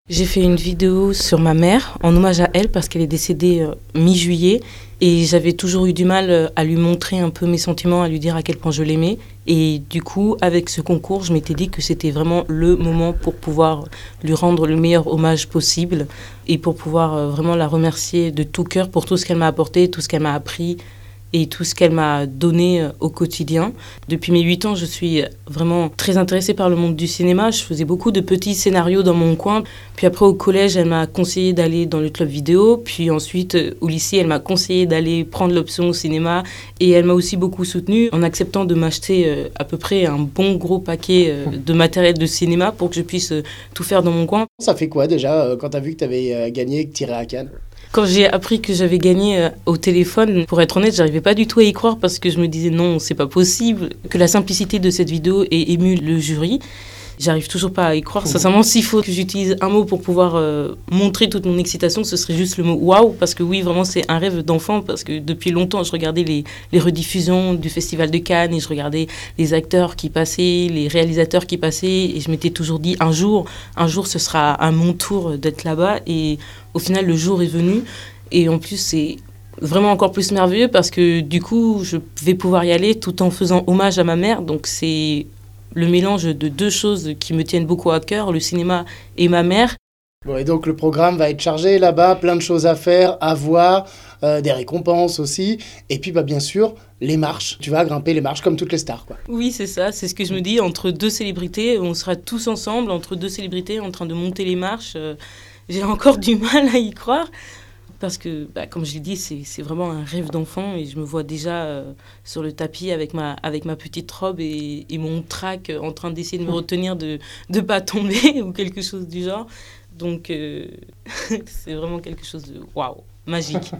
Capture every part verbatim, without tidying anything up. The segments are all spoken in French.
J'ai fait une vidéo sur ma mère en hommage à elle parce qu'elle est décédée euh, mi-juillet et j'avais toujours eu du mal euh, à lui montrer un peu mes sentiments, à lui dire à quel point je l'aimais. Et du coup, avec ce concours, je m'étais dit que c'était vraiment le moment pour pouvoir lui rendre le meilleur hommage possible et pour pouvoir euh, vraiment la remercier de tout cœur pour tout ce qu'elle m'a apporté, tout ce qu'elle m'a appris et tout ce qu'elle m'a donné euh, au quotidien. Depuis mes huit ans, je suis vraiment très intéressée par le monde du cinéma. Je faisais beaucoup de petits scénarios dans mon coin. Puis après, au collège, elle m'a conseillé d'aller dans le club vidéo. Puis ensuite, euh, au lycée, elle m'a conseillé d'aller prendre l'option au cinéma. Et elle m'a aussi beaucoup soutenue en acceptant de m'acheter euh, à peu près un bon gros paquet euh, de matériel de cinéma pour que je puisse euh, tout faire dans mon coin. Ça fait quoi déjà euh, quand t'as vu que t'avais euh, gagné et que t'irais à Cannes? Quand j'ai appris que j'avais gagné euh, au téléphone, pour être honnête, j'arrivais pas du tout à y croire parce que je me disais non, c'est pas possible. Que la simplicité de cette vidéo ait ému le jury, j'arrive toujours pas à y croire. Sincèrement, s'il faut que j'utilise un mot pour pouvoir euh, montrer toute mon excitation, ce serait juste le mot waouh, parce que oui, vraiment, c'est un rêve d'enfant, parce que depuis longtemps, je regardais les, les rediffusions du Festival de Cannes et je regardais les acteurs qui passaient, les réalisateurs qui passaient, et je m'étais toujours dit un jour, un jour, ce sera à mon tour d'être là-bas. Et au final, le jour est venu, et en plus, c'est vraiment encore plus merveilleux parce que du coup, je vais pouvoir y aller tout en faisant hommage à ma mère, donc c'est le mélange de deux choses qui me tiennent beaucoup à cœur, le cinéma et ma mère. Bon, et donc le programme va être chargé là-bas, plein de choses à faire, à voir, euh, des récompenses aussi. Et puis bah, bien sûr, les marches. Tu vas grimper les marches comme toutes les stars, quoi. Oui, c'est ça, c'est ce que je me dis. Entre deux célébrités, on sera tous ensemble, entre deux célébrités, en train de monter les marches. Euh, j'ai encore du mal à y croire. Parce que, bah, comme je l'ai dit, c'est, c'est vraiment un rêve d'enfant et je me vois déjà euh, sur le tapis avec ma, avec ma petite robe et, et mon trac en train d'essayer de me retenir de ne pas tomber ou quelque chose du genre. Donc, euh, c'est vraiment quelque chose de waouh, magique.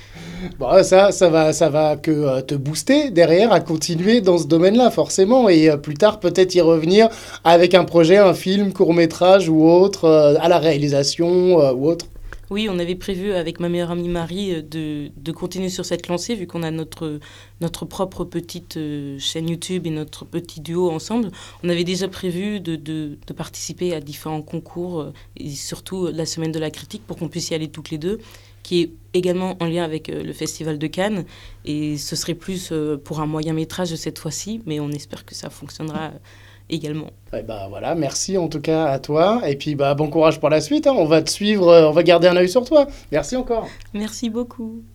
Bon, ça, ça va, ça va que euh, te booster derrière à continuer dans ce domaine-là, forcément. Et euh, plus tard, peut-être y revenir avec un projet, un film, court-métrage ou autre, euh, à la réalisation euh, ou autre. Oui, on avait prévu avec ma meilleure amie Marie de, de continuer sur cette lancée, vu qu'on a notre, notre propre petite euh, chaîne YouTube et notre petit duo ensemble. On avait déjà prévu de, de, de participer à différents concours, euh, et surtout la Semaine de la critique, pour qu'on puisse y aller toutes les deux, qui est également en lien avec euh, le Festival de Cannes. Et ce serait plus euh, pour un moyen métrage cette fois-ci, mais on espère que ça fonctionnera euh, également. Et bah voilà, merci en tout cas à toi. Et puis bah bon courage pour la suite, hein. On va te suivre, euh, on va garder un œil sur toi. Merci encore. Merci beaucoup.